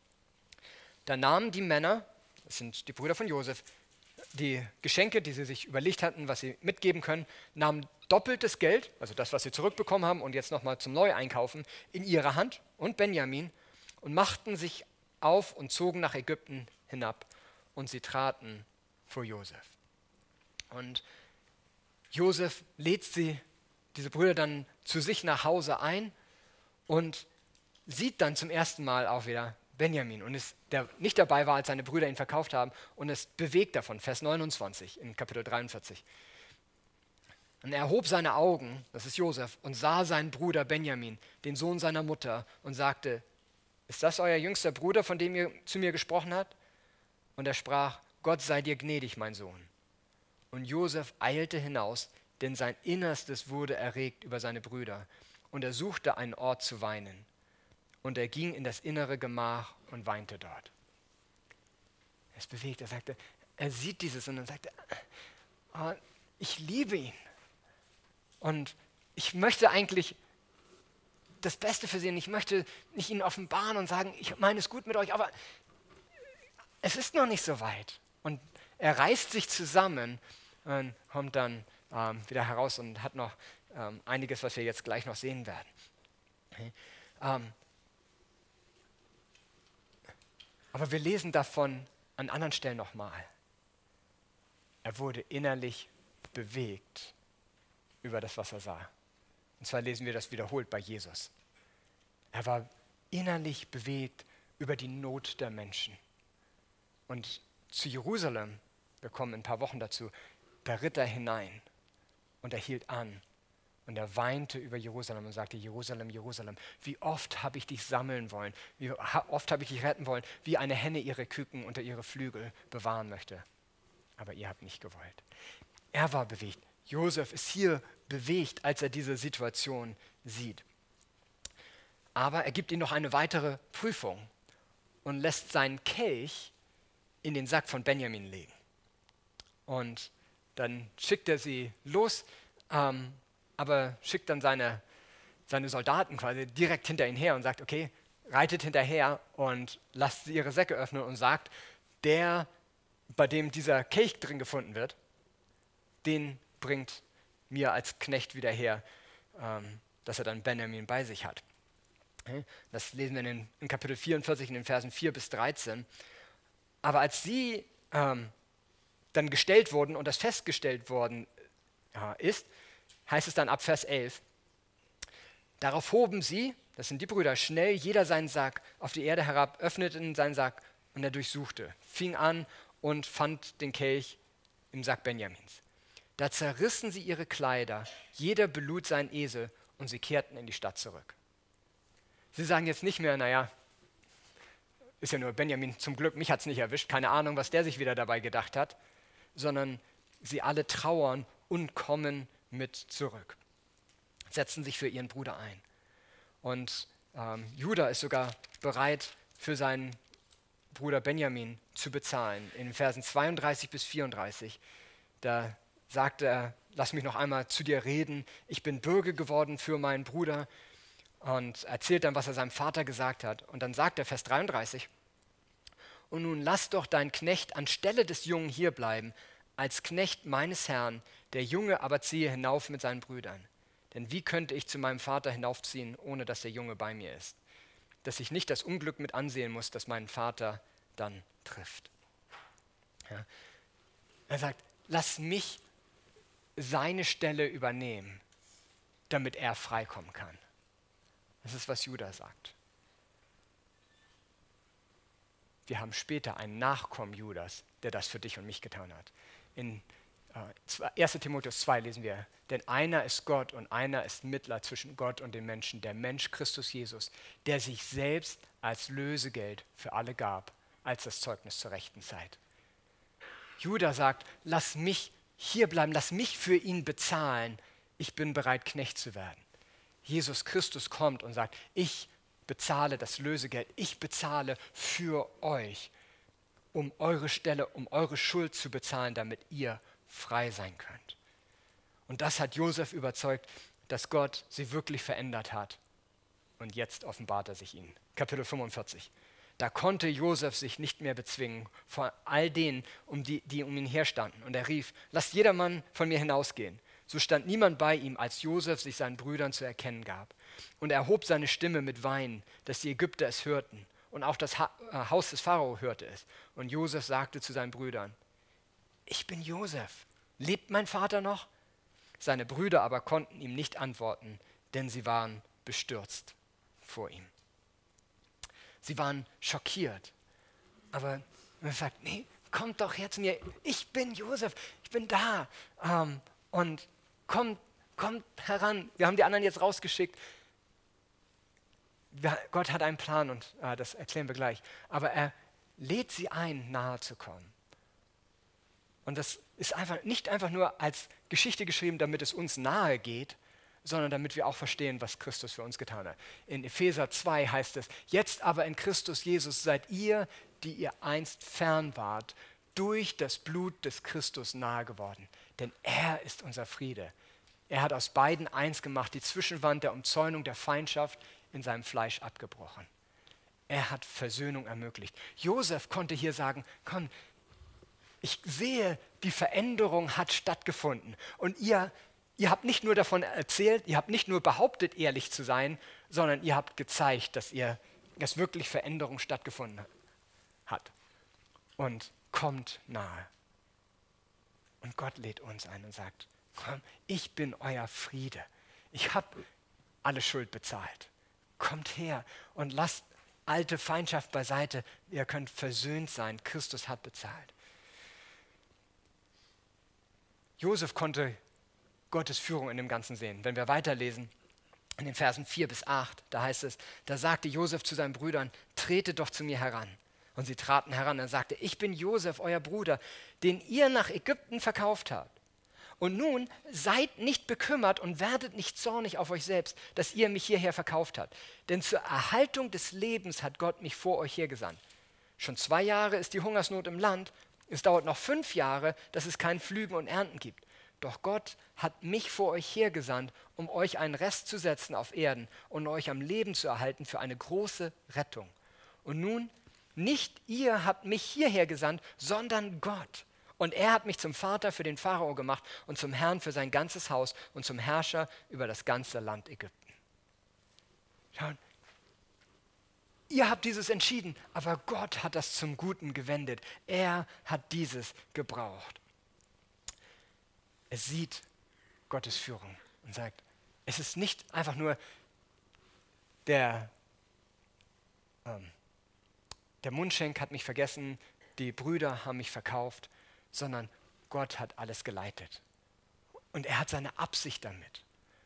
da nahmen die Männer, das sind die Brüder von Josef, die Geschenke, die sie sich überlegt hatten, was sie mitgeben können, nahmen doppeltes Geld, also das, was sie zurückbekommen haben und jetzt nochmal zum Neueinkaufen, in ihre Hand und Benjamin und machten sich auf und zogen nach Ägypten hinab und sie traten vor Josef. Und Josef lädt sie, diese Brüder, dann zu sich nach Hause ein und sieht dann zum ersten Mal auch wieder Benjamin und ist, der nicht dabei war, als seine Brüder ihn verkauft haben und ist bewegt davon, Vers neunundzwanzig in Kapitel dreiundvierzig. Und er erhob seine Augen, das ist Josef, und sah seinen Bruder Benjamin, den Sohn seiner Mutter, und sagte, ist das euer jüngster Bruder, von dem ihr zu mir gesprochen habt? Und er sprach, Gott sei dir gnädig, mein Sohn. Und Josef eilte hinaus, denn sein Innerstes wurde erregt über seine Brüder. Und er suchte einen Ort zu weinen. Und er ging in das innere Gemach und weinte dort. Er ist bewegt, er sagte, er sieht dieses und dann sagte, oh, ich liebe ihn. Und ich möchte eigentlich das Beste für sie und ich möchte nicht ihnen offenbaren und sagen, ich meine es gut mit euch, aber es ist noch nicht so weit. Und er reißt sich zusammen und kommt dann ähm, wieder heraus und hat noch ähm, einiges, was wir jetzt gleich noch sehen werden. Okay. Ähm, aber wir lesen davon an anderen Stellen nochmal. Er wurde innerlich bewegt über das, was er sah. Und zwar lesen wir das wiederholt bei Jesus. Er war innerlich bewegt über die Not der Menschen. Und zu Jerusalem, wir kommen in ein paar Wochen dazu, da ritt er hinein und er hielt an. Und er weinte über Jerusalem und sagte, Jerusalem, Jerusalem, wie oft habe ich dich sammeln wollen, wie oft habe ich dich retten wollen, wie eine Henne ihre Küken unter ihre Flügel bewahren möchte. Aber ihr habt nicht gewollt. Er war bewegt. Josef ist hier bewegt, als er diese Situation sieht. Aber er gibt ihm noch eine weitere Prüfung und lässt seinen Kelch in den Sack von Benjamin legen. Und dann schickt er sie los, ähm, aber schickt dann seine, seine Soldaten quasi direkt hinter ihn her und sagt, okay, reitet hinterher und lasst sie ihre Säcke öffnen und sagt, der, bei dem dieser Kelch drin gefunden wird, den bringt mir als Knecht wieder her, ähm, dass er dann Benjamin bei sich hat. Okay? Das lesen wir in, den, in Kapitel vierundvierzig, in den Versen vier bis dreizehn. Aber als sie ähm, dann gestellt wurden und das festgestellt worden ja, ist, heißt es dann ab Vers elf, darauf hoben sie, das sind die Brüder, schnell jeder seinen Sack auf die Erde herab, öffneten seinen Sack und er durchsuchte, fing an und fand den Kelch im Sack Benjamins. Da zerrissen sie ihre Kleider, jeder belud seinen Esel und sie kehrten in die Stadt zurück. Sie sagen jetzt nicht mehr, naja, ist ja nur Benjamin, zum Glück, mich hat es nicht erwischt, keine Ahnung, was der sich wieder dabei gedacht hat, sondern sie alle trauern und kommen mit zurück, setzen sich für ihren Bruder ein. Und ähm, Judah ist sogar bereit, für seinen Bruder Benjamin zu bezahlen. In den Versen zweiunddreißig bis vierunddreißig, da sagt er, lass mich noch einmal zu dir reden, ich bin Bürger geworden für meinen Bruder, und erzählt dann, was er seinem Vater gesagt hat. Und dann sagt er, Vers dreiunddreißig, und nun lass doch dein Knecht anstelle des Jungen hier bleiben, als Knecht meines Herrn, der Junge aber ziehe hinauf mit seinen Brüdern. Denn wie könnte ich zu meinem Vater hinaufziehen, ohne dass der Junge bei mir ist? Dass ich nicht das Unglück mit ansehen muss, das meinen Vater dann trifft. Ja. Er sagt, lass mich seine Stelle übernehmen, damit er freikommen kann. Das ist, was Judah sagt. Wir haben später einen Nachkommen Judas, der das für dich und mich getan hat. In äh, erster Timotheus zwei lesen wir, denn einer ist Gott und einer ist Mittler zwischen Gott und den Menschen, der Mensch Christus Jesus, der sich selbst als Lösegeld für alle gab, als das Zeugnis zur rechten Zeit. Judah sagt, lass mich hier bleiben, lass mich für ihn bezahlen, ich bin bereit, Knecht zu werden. Jesus Christus kommt und sagt, ich bezahle das Lösegeld, ich bezahle für euch, um eure Stelle, um eure Schuld zu bezahlen, damit ihr frei sein könnt. Und das hat Josef überzeugt, dass Gott sie wirklich verändert hat. Und jetzt offenbart er sich ihnen. Kapitel fünfundvierzig. Da konnte Josef sich nicht mehr bezwingen vor all denen, um die, die um ihn herstanden. Und er rief, lasst jedermann von mir hinausgehen. So stand niemand bei ihm, als Josef sich seinen Brüdern zu erkennen gab. Und er erhob seine Stimme mit Weinen, dass die Ägypter es hörten. Und auch das ha- äh, Haus des Pharao hörte es. Und Josef sagte zu seinen Brüdern, ich bin Josef, lebt mein Vater noch? Seine Brüder aber konnten ihm nicht antworten, denn sie waren bestürzt vor ihm. Sie waren schockiert. Aber er sagt, nee, kommt doch her zu mir, ich bin Josef, ich bin da. Ähm, und kommt, kommt heran. Wir haben die anderen jetzt rausgeschickt. Wir, Gott hat einen Plan und äh, das erklären wir gleich. Aber er lädt sie ein, nahe zu kommen. Und das ist einfach nicht einfach nur als Geschichte geschrieben, damit es uns nahe geht, sondern damit wir auch verstehen, was Christus für uns getan hat. In Epheser zwei heißt es, jetzt aber in Christus Jesus seid ihr, die ihr einst fern wart, durch das Blut des Christus nahe geworden. Denn er ist unser Friede. Er hat aus beiden eins gemacht, die Zwischenwand der Umzäunung der Feindschaft in seinem Fleisch abgebrochen. Er hat Versöhnung ermöglicht. Josef konnte hier sagen, komm, ich sehe, die Veränderung hat stattgefunden. Und ihr, ihr habt nicht nur davon erzählt, ihr habt nicht nur behauptet, ehrlich zu sein, sondern ihr habt gezeigt, dass, ihr, dass wirklich Veränderung stattgefunden hat. Und kommt nahe. Und Gott lädt uns ein und sagt, komm, ich bin euer Friede. Ich habe alle Schuld bezahlt. Kommt her und lasst alte Feindschaft beiseite. Ihr könnt versöhnt sein. Christus hat bezahlt. Josef konnte Gottes Führung in dem Ganzen sehen. Wenn wir weiterlesen, in den Versen vier bis acht, da heißt es, da sagte Josef zu seinen Brüdern, tretet doch zu mir heran. Und sie traten heran. Er sagte, ich bin Josef, euer Bruder, den ihr nach Ägypten verkauft habt. Und nun seid nicht bekümmert und werdet nicht zornig auf euch selbst, dass ihr mich hierher verkauft habt. Denn zur Erhaltung des Lebens hat Gott mich vor euch hergesandt. Schon zwei Jahre ist die Hungersnot im Land. Es dauert noch fünf Jahre, dass es kein Pflügen und Ernten gibt. Doch Gott hat mich vor euch hergesandt, um euch einen Rest zu setzen auf Erden und euch am Leben zu erhalten für eine große Rettung. Und nun, nicht ihr habt mich hierher gesandt, sondern Gott. Und er hat mich zum Vater für den Pharao gemacht und zum Herrn für sein ganzes Haus und zum Herrscher über das ganze Land Ägypten. Schauen, ihr habt dieses entschieden, aber Gott hat das zum Guten gewendet. Er hat dieses gebraucht. Es sieht Gottes Führung und sagt, es ist nicht einfach nur der, ähm, der Mundschenk hat mich vergessen, die Brüder haben mich verkauft, sondern Gott hat alles geleitet. Und er hat seine Absicht damit.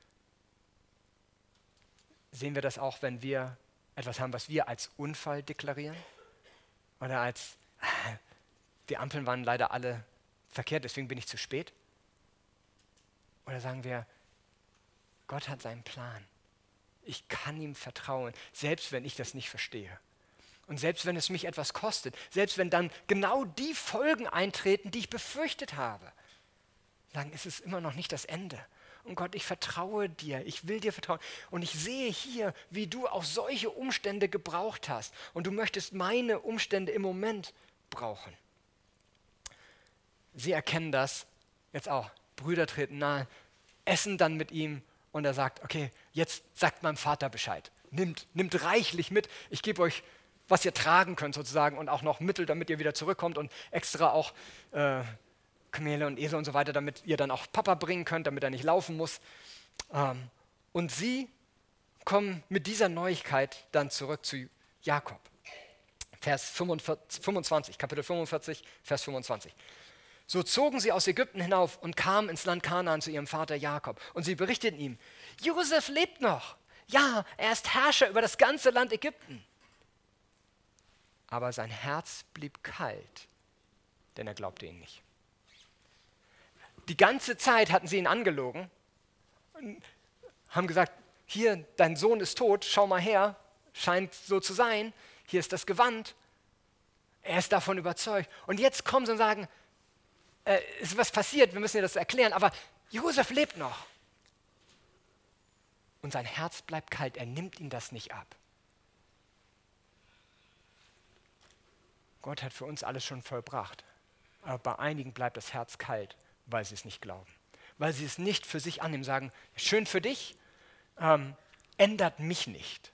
Sehen wir das auch, wenn wir etwas haben, was wir als Unfall deklarieren? Oder als, die Ampeln waren leider alle verkehrt, deswegen bin ich zu spät? Oder sagen wir, Gott hat seinen Plan. Ich kann ihm vertrauen, selbst wenn ich das nicht verstehe. Und selbst wenn es mich etwas kostet, selbst wenn dann genau die Folgen eintreten, die ich befürchtet habe, sagen, es ist immer noch nicht das Ende. Und Gott, ich vertraue dir, ich will dir vertrauen. Und ich sehe hier, wie du auch solche Umstände gebraucht hast. Und du möchtest meine Umstände im Moment brauchen. Sie erkennen das jetzt auch. Brüder treten nahe, essen dann mit ihm und er sagt, okay, jetzt sagt meinem Vater Bescheid. Nimmt, nimmt reichlich mit. Ich gebe euch, was ihr tragen könnt sozusagen und auch noch Mittel, damit ihr wieder zurückkommt und extra auch äh, Kamele und Esel und so weiter, damit ihr dann auch Papa bringen könnt, damit er nicht laufen muss. Ähm, und sie kommen mit dieser Neuigkeit dann zurück zu Jakob. Vers fünfundzwanzig, Kapitel fünfundvierzig, Vers fünfundzwanzig. So zogen sie aus Ägypten hinauf und kamen ins Land Kanaan zu ihrem Vater Jakob. Und sie berichteten ihm, Josef lebt noch. Ja, er ist Herrscher über das ganze Land Ägypten. Aber sein Herz blieb kalt, denn er glaubte ihnen nicht. Die ganze Zeit hatten sie ihn angelogen und haben gesagt, hier, dein Sohn ist tot, schau mal her, scheint so zu sein, hier ist das Gewand. Er ist davon überzeugt. Und jetzt kommen sie und sagen, äh, ist was passiert, wir müssen dir das erklären, aber Josef lebt noch. Und sein Herz bleibt kalt, er nimmt ihm das nicht ab. Gott hat für uns alles schon vollbracht, aber bei einigen bleibt das Herz kalt, weil sie es nicht glauben. Weil sie es nicht für sich annehmen, sagen, schön für dich, ähm, ändert mich nicht.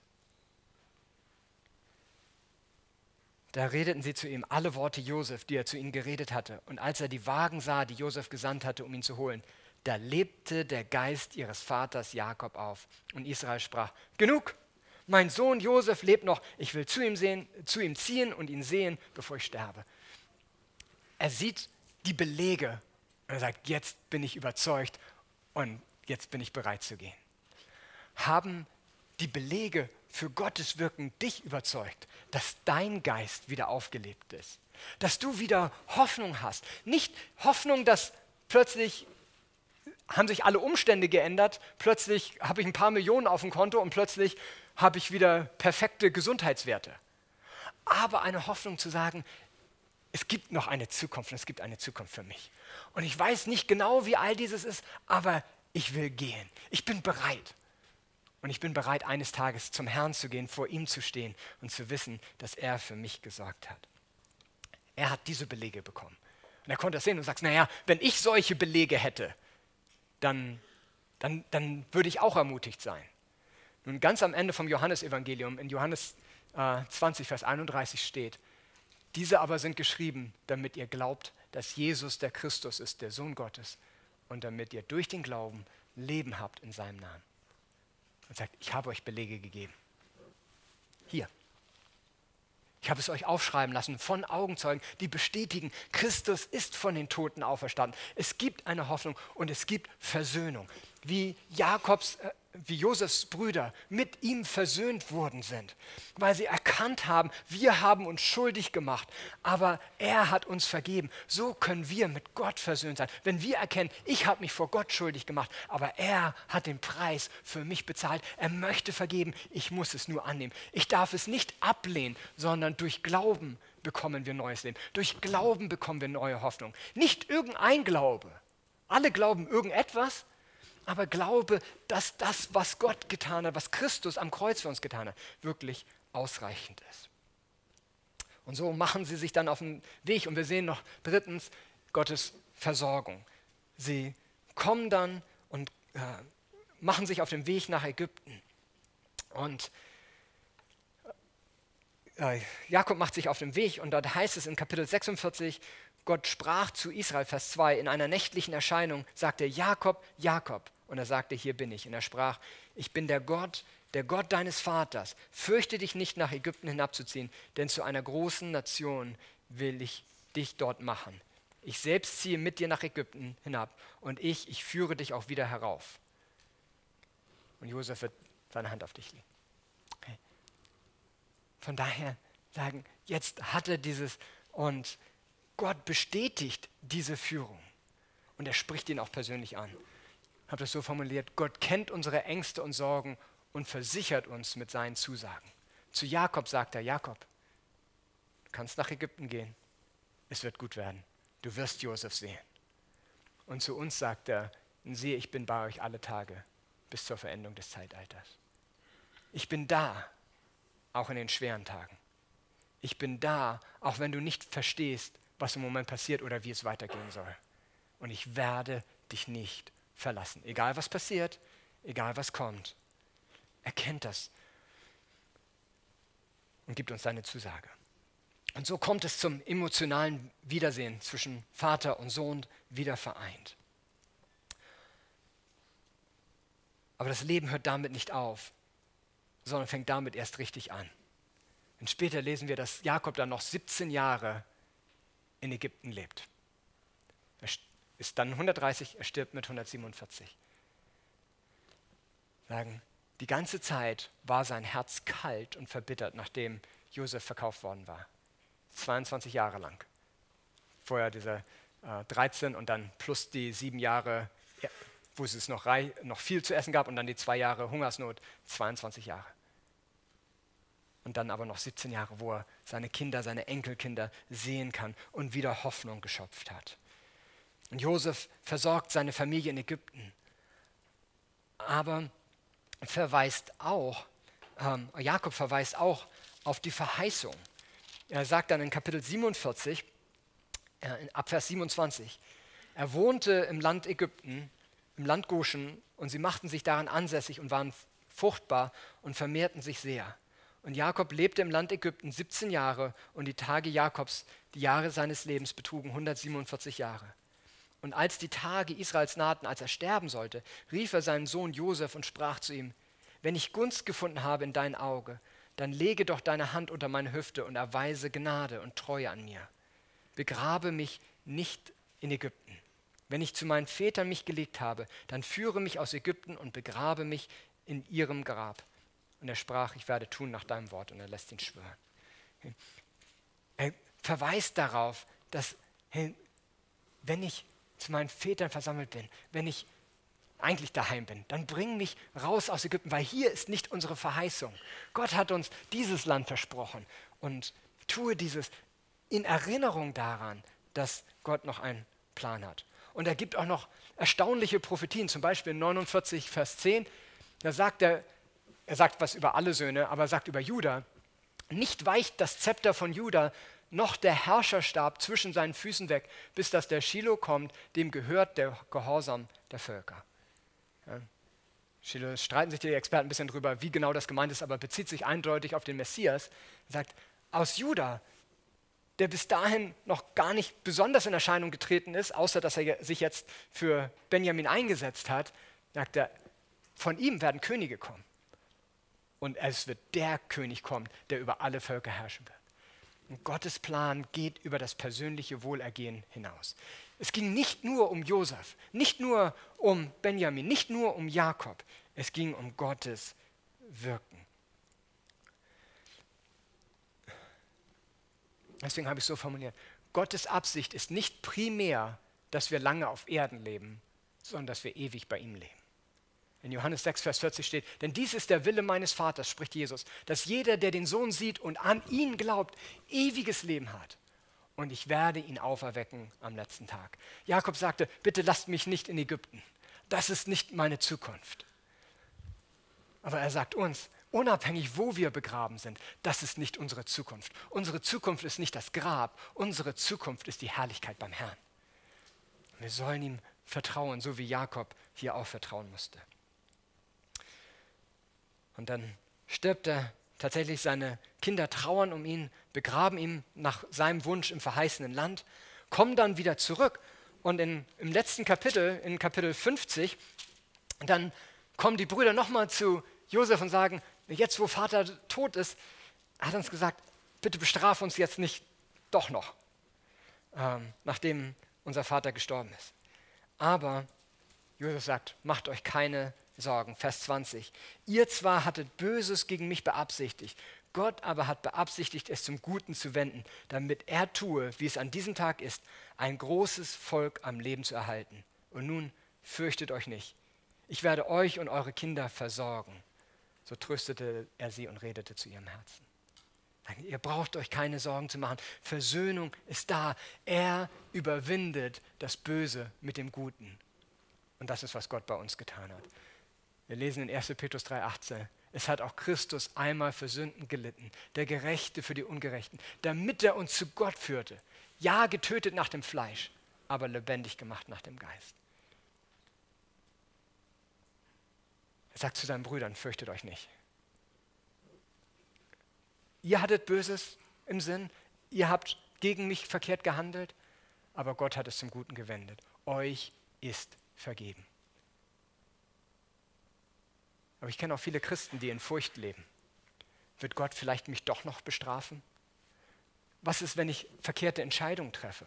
Da redeten sie zu ihm alle Worte Josef, die er zu ihnen geredet hatte. Und als er die Wagen sah, die Josef gesandt hatte, um ihn zu holen, da lebte der Geist ihres Vaters Jakob auf. Und Israel sprach, genug, mein Sohn Josef lebt noch, ich will zu ihm, sehen, zu ihm ziehen und ihn sehen, bevor ich sterbe. Er sieht die Belege und er sagt, jetzt bin ich überzeugt und jetzt bin ich bereit zu gehen. Haben die Belege für Gottes Wirken dich überzeugt, dass dein Geist wieder aufgelebt ist, dass du wieder Hoffnung hast. Nicht Hoffnung, dass plötzlich haben sich alle Umstände geändert, plötzlich habe ich ein paar Millionen auf dem Konto und plötzlich habe ich wieder perfekte Gesundheitswerte. Aber eine Hoffnung zu sagen, es gibt noch eine Zukunft und es gibt eine Zukunft für mich. Und ich weiß nicht genau, wie all dieses ist, aber ich will gehen. Ich bin bereit. Und ich bin bereit, eines Tages zum Herrn zu gehen, vor ihm zu stehen und zu wissen, dass er für mich gesorgt hat. Er hat diese Belege bekommen. Und er konnte das sehen und sagt, naja, wenn ich solche Belege hätte, dann, dann, dann würde ich auch ermutigt sein. Nun ganz am Ende vom Johannesevangelium, in Johannes äh, zwanzig, Vers einunddreißig steht, diese aber sind geschrieben, damit ihr glaubt, dass Jesus der Christus ist, der Sohn Gottes, und damit ihr durch den Glauben Leben habt in seinem Namen. Und sagt, ich habe euch Belege gegeben. Hier. Ich habe es euch aufschreiben lassen von Augenzeugen, die bestätigen, Christus ist von den Toten auferstanden. Es gibt eine Hoffnung und es gibt Versöhnung. Wie Jakobs, äh, wie Josefs Brüder mit ihm versöhnt worden sind, weil sie erkannt haben, wir haben uns schuldig gemacht, aber er hat uns vergeben. So können wir mit Gott versöhnt sein. Wenn wir erkennen, ich habe mich vor Gott schuldig gemacht, aber er hat den Preis für mich bezahlt. Er möchte vergeben, ich muss es nur annehmen. Ich darf es nicht ablehnen, sondern durch Glauben bekommen wir neues Leben. Durch Glauben bekommen wir neue Hoffnung. Nicht irgendein Glaube. Alle glauben irgendetwas, aber glaube, dass das, was Gott getan hat, was Christus am Kreuz für uns getan hat, wirklich ausreichend ist. Und so machen sie sich dann auf den Weg und wir sehen noch drittens Gottes Versorgung. Sie kommen dann und äh, machen sich auf den Weg nach Ägypten. Und äh, Jakob macht sich auf den Weg und dort heißt es in Kapitel sechsundvierzig, Gott sprach zu Israel, Vers zwei, in einer nächtlichen Erscheinung sagte Jakob, Jakob. Und er sagte, hier bin ich. Und er sprach, ich bin der Gott, der Gott deines Vaters. Fürchte dich nicht, nach Ägypten hinabzuziehen, denn zu einer großen Nation will ich dich dort machen. Ich selbst ziehe mit dir nach Ägypten hinab und ich, ich führe dich auch wieder herauf. Und Josef wird seine Hand auf dich legen. Okay. Von daher sagen, jetzt hat er dieses und Gott bestätigt diese Führung und er spricht ihn auch persönlich an. Ich habe das so formuliert, Gott kennt unsere Ängste und Sorgen und versichert uns mit seinen Zusagen. Zu Jakob sagt er, Jakob, du kannst nach Ägypten gehen, es wird gut werden, du wirst Josef sehen. Und zu uns sagt er, siehe, ich bin bei euch alle Tage bis zur Verendung des Zeitalters. Ich bin da, auch in den schweren Tagen. Ich bin da, auch wenn du nicht verstehst, was im Moment passiert oder wie es weitergehen soll. Und ich werde dich nicht verlassen. Egal was passiert, egal was kommt. Er kennt das und gibt uns seine Zusage. Und so kommt es zum emotionalen Wiedersehen zwischen Vater und Sohn, wieder vereint. Aber das Leben hört damit nicht auf. sondern fängt damit erst richtig an. Und später lesen wir, dass Jakob dann noch siebzehn Jahre in Ägypten lebt. Er ist dann hundertdreißig, er stirbt mit hundertsiebenundvierzig. Sagen, die ganze Zeit war sein Herz kalt und verbittert, nachdem Josef verkauft worden war. zweiundzwanzig Jahre lang. Vorher diese äh, dreizehn und dann plus die sieben Jahre, ja, wo es noch, rei- noch viel zu essen gab und dann die zwei Jahre Hungersnot, zweiundzwanzig Jahre. Und dann aber noch siebzehn Jahre, wo er seine Kinder, seine Enkelkinder sehen kann und wieder Hoffnung geschöpft hat. Und Josef versorgt seine Familie in Ägypten. Aber verweist auch, ähm, Jakob verweist auch auf die Verheißung. Er sagt dann in Kapitel siebenundvierzig, äh, ab Vers siebenundzwanzig, er wohnte im Land Ägypten, im Land Goschen, und sie machten sich daran ansässig und waren fruchtbar und vermehrten sich sehr. Und Jakob lebte im Land Ägypten siebzehn Jahre und die Tage Jakobs, die Jahre seines Lebens, betrugen hundertsiebenundvierzig Jahre. Und als die Tage Israels nahten, als er sterben sollte, rief er seinen Sohn Josef und sprach zu ihm: Wenn ich Gunst gefunden habe in dein Auge, dann lege doch deine Hand unter meine Hüfte und erweise Gnade und Treue an mir. Begrabe mich nicht in Ägypten. Wenn ich zu meinen Vätern mich gelegt habe, dann führe mich aus Ägypten und begrabe mich in ihrem Grab. Und er sprach: Ich werde tun nach deinem Wort. Und er lässt ihn schwören. Er verweist darauf, dass, hey, wenn ich zu meinen Vätern versammelt bin, wenn ich eigentlich daheim bin, dann bring mich raus aus Ägypten, weil hier ist nicht unsere Verheißung. Gott hat uns dieses Land versprochen und tue dieses in Erinnerung daran, dass Gott noch einen Plan hat. Und er gibt auch noch erstaunliche Prophetien, zum Beispiel in neunundvierzig, Vers zehn, da sagt er, er sagt was über alle Söhne, aber er sagt über Juda: Nicht weicht das Zepter von Juda, noch der Herrscherstab zwischen seinen Füßen weg, bis dass der Shiloh kommt, dem gehört der Gehorsam der Völker. Ja. Shiloh, streiten sich die Experten ein bisschen drüber, wie genau das gemeint ist, aber bezieht sich eindeutig auf den Messias. Er sagt, aus Juda, der bis dahin noch gar nicht besonders in Erscheinung getreten ist, außer dass er sich jetzt für Benjamin eingesetzt hat, sagt er, von ihm werden Könige kommen. Und es wird der König kommen, der über alle Völker herrschen wird. Und Gottes Plan geht über das persönliche Wohlergehen hinaus. Es ging nicht nur um Josef, nicht nur um Benjamin, nicht nur um Jakob. Es ging um Gottes Wirken. Deswegen habe ich es so formuliert: Gottes Absicht ist nicht primär, dass wir lange auf Erden leben, sondern dass wir ewig bei ihm leben. In Johannes sechs, Vers vierzig steht: Denn dies ist der Wille meines Vaters, spricht Jesus, dass jeder, der den Sohn sieht und an ihn glaubt, ewiges Leben hat. Und ich werde ihn auferwecken am letzten Tag. Jakob sagte: Bitte lasst mich nicht in Ägypten. Das ist nicht meine Zukunft. Aber er sagt uns, unabhängig wo wir begraben sind, das ist nicht unsere Zukunft. Unsere Zukunft ist nicht das Grab. Unsere Zukunft ist die Herrlichkeit beim Herrn. Wir sollen ihm vertrauen, so wie Jakob hier auch vertrauen musste. Und dann stirbt er tatsächlich, seine Kinder trauern um ihn, begraben ihn nach seinem Wunsch im verheißenen Land, kommen dann wieder zurück und in, im letzten Kapitel, in Kapitel fünfzig, dann kommen die Brüder nochmal zu Josef und sagen, jetzt wo Vater tot ist, hat er uns gesagt, bitte bestraf uns jetzt nicht doch noch, ähm, nachdem unser Vater gestorben ist. Aber Josef sagt, macht euch keine Sorgen. Vers zwanzig. Ihr zwar hattet Böses gegen mich beabsichtigt, Gott aber hat beabsichtigt, es zum Guten zu wenden, damit er tue, wie es an diesem Tag ist, ein großes Volk am Leben zu erhalten. Und nun fürchtet euch nicht. Ich werde euch und eure Kinder versorgen. So tröstete er sie und redete zu ihrem Herzen. Ihr braucht euch keine Sorgen zu machen. Versöhnung ist da. Er überwindet das Böse mit dem Guten. Und das ist, was Gott bei uns getan hat. Wir lesen in erster Petrus drei, achtzehn. Es hat auch Christus einmal für Sünden gelitten, der Gerechte für die Ungerechten, damit er uns zu Gott führte. Ja, getötet nach dem Fleisch, aber lebendig gemacht nach dem Geist. Er sagt zu seinen Brüdern, fürchtet euch nicht. Ihr hattet Böses im Sinn, ihr habt gegen mich verkehrt gehandelt, aber Gott hat es zum Guten gewendet. Euch ist vergeben. Aber ich kenne auch viele Christen, die in Furcht leben. Wird Gott vielleicht mich doch noch bestrafen? Was ist, wenn ich verkehrte Entscheidungen treffe?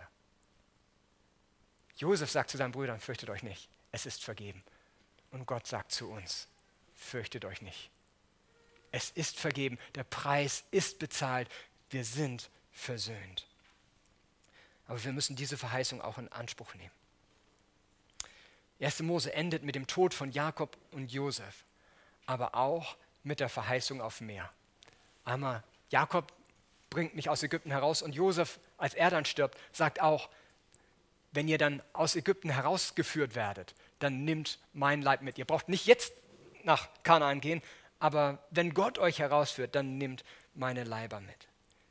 Josef sagt zu seinen Brüdern, fürchtet euch nicht, es ist vergeben. Und Gott sagt zu uns, fürchtet euch nicht. Es ist vergeben, der Preis ist bezahlt, wir sind versöhnt. Aber wir müssen diese Verheißung auch in Anspruch nehmen. erster Mose endet mit dem Tod von Jakob und Josef, aber auch mit der Verheißung auf mehr. Einmal, Jakob bringt mich aus Ägypten heraus und Josef, als er dann stirbt, sagt auch, wenn ihr dann aus Ägypten herausgeführt werdet, dann nimmt mein Leib mit. Ihr braucht nicht jetzt nach Kanaan gehen, aber wenn Gott euch herausführt, dann nimmt meine Leiber mit.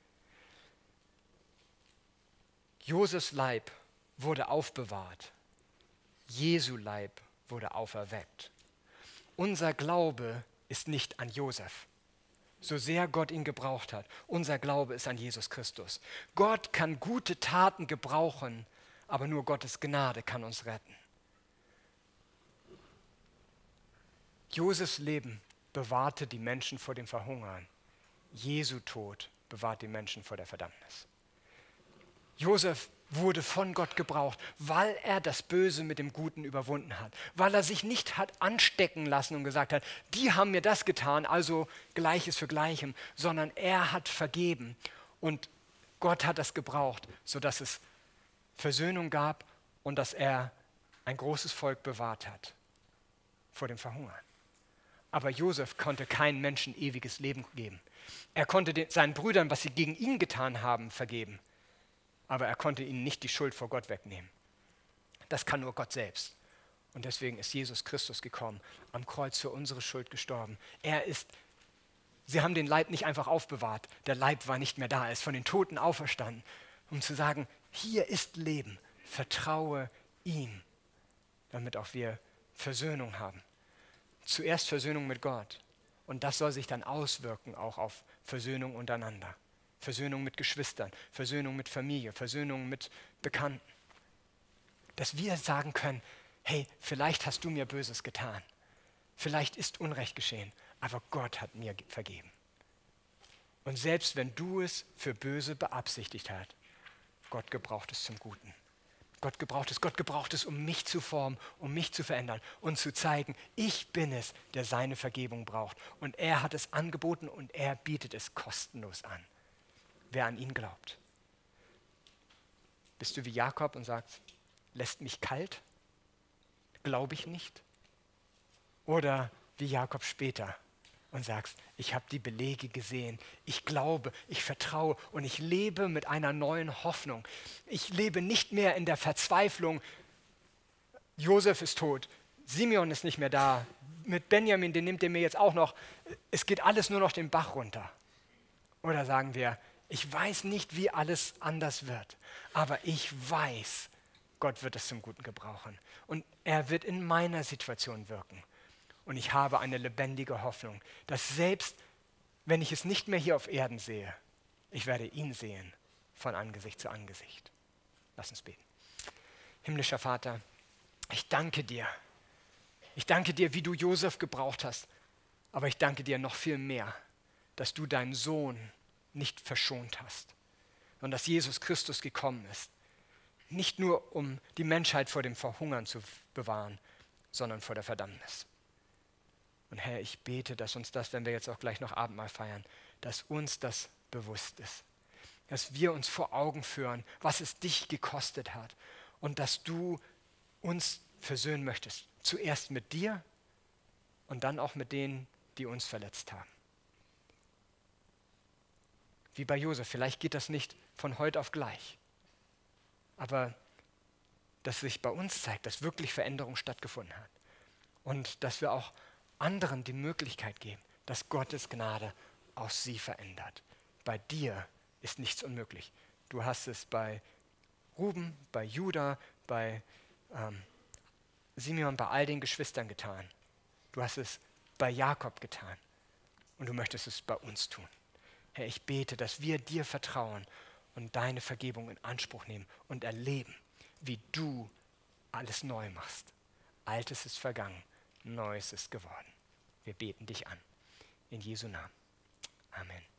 Josefs Leib wurde aufbewahrt. Jesu Leib wurde auferweckt. Unser Glaube ist nicht an Josef, so sehr Gott ihn gebraucht hat. Unser Glaube ist an Jesus Christus. Gott kann gute Taten gebrauchen, aber nur Gottes Gnade kann uns retten. Josefs Leben bewahrte die Menschen vor dem Verhungern. Jesu Tod bewahrt die Menschen vor der Verdammnis. Josef wurde von Gott gebraucht, weil er das Böse mit dem Guten überwunden hat, weil er sich nicht hat anstecken lassen und gesagt hat, die haben mir das getan, also Gleiches für Gleichem, sondern er hat vergeben und Gott hat das gebraucht, sodass es Versöhnung gab und dass er ein großes Volk bewahrt hat vor dem Verhungern. Aber Josef konnte keinen Menschen ewiges Leben geben. Er konnte den, seinen Brüdern, was sie gegen ihn getan haben, vergeben. Aber er konnte ihnen nicht die Schuld vor Gott wegnehmen. Das kann nur Gott selbst. Und deswegen ist Jesus Christus gekommen, am Kreuz für unsere Schuld gestorben. Er ist, sie haben den Leib nicht einfach aufbewahrt. Der Leib war nicht mehr da, er ist von den Toten auferstanden, um zu sagen, hier ist Leben, vertraue ihm, damit auch wir Versöhnung haben. Zuerst Versöhnung mit Gott und das soll sich dann auswirken auch auf Versöhnung untereinander. Versöhnung mit Geschwistern, Versöhnung mit Familie, Versöhnung mit Bekannten. Dass wir sagen können, hey, vielleicht hast du mir Böses getan, vielleicht ist Unrecht geschehen, aber Gott hat mir vergeben. Und selbst wenn du es für böse beabsichtigt hast, Gott gebraucht es zum Guten. Gott gebraucht es, Gott gebraucht es, um mich zu formen, um mich zu verändern und zu zeigen, ich bin es, der seine Vergebung braucht. Und er hat es angeboten und er bietet es kostenlos an. Wer an ihn glaubt. Bist du wie Jakob und sagst, lässt mich kalt? Glaube ich nicht? Oder wie Jakob später und sagst, ich habe die Belege gesehen, ich glaube, ich vertraue und ich lebe mit einer neuen Hoffnung. Ich lebe nicht mehr in der Verzweiflung, Josef ist tot, Simeon ist nicht mehr da, mit Benjamin, den nimmt er mir jetzt auch noch, es geht alles nur noch den Bach runter. Oder sagen wir, ich weiß nicht, wie alles anders wird, aber ich weiß, Gott wird es zum Guten gebrauchen. Und er wird in meiner Situation wirken. Und ich habe eine lebendige Hoffnung, dass selbst wenn ich es nicht mehr hier auf Erden sehe, ich werde ihn sehen von Angesicht zu Angesicht. Lass uns beten. Himmlischer Vater, ich danke dir. Ich danke dir, wie du Josef gebraucht hast, aber ich danke dir noch viel mehr, dass du deinen Sohn nicht verschont hast und dass Jesus Christus gekommen ist, nicht nur um die Menschheit vor dem Verhungern zu bewahren, sondern vor der Verdammnis. Und Herr, ich bete, dass uns das, wenn wir jetzt auch gleich noch Abendmahl feiern, dass uns das bewusst ist, dass wir uns vor Augen führen, was es dich gekostet hat und dass du uns versöhnen möchtest, zuerst mit dir und dann auch mit denen, die uns verletzt haben. Wie bei Josef, vielleicht geht das nicht von heute auf gleich. Aber dass sich bei uns zeigt, dass wirklich Veränderung stattgefunden hat. Und dass wir auch anderen die Möglichkeit geben, dass Gottes Gnade auch sie verändert. Bei dir ist nichts unmöglich. Du hast es bei Ruben, bei Judah, bei ähm, Simeon, bei all den Geschwistern getan. Du hast es bei Jakob getan. Und du möchtest es bei uns tun. Herr, ich bete, dass wir dir vertrauen und deine Vergebung in Anspruch nehmen und erleben, wie du alles neu machst. Altes ist vergangen, Neues ist geworden. Wir beten dich an. In Jesu Namen. Amen.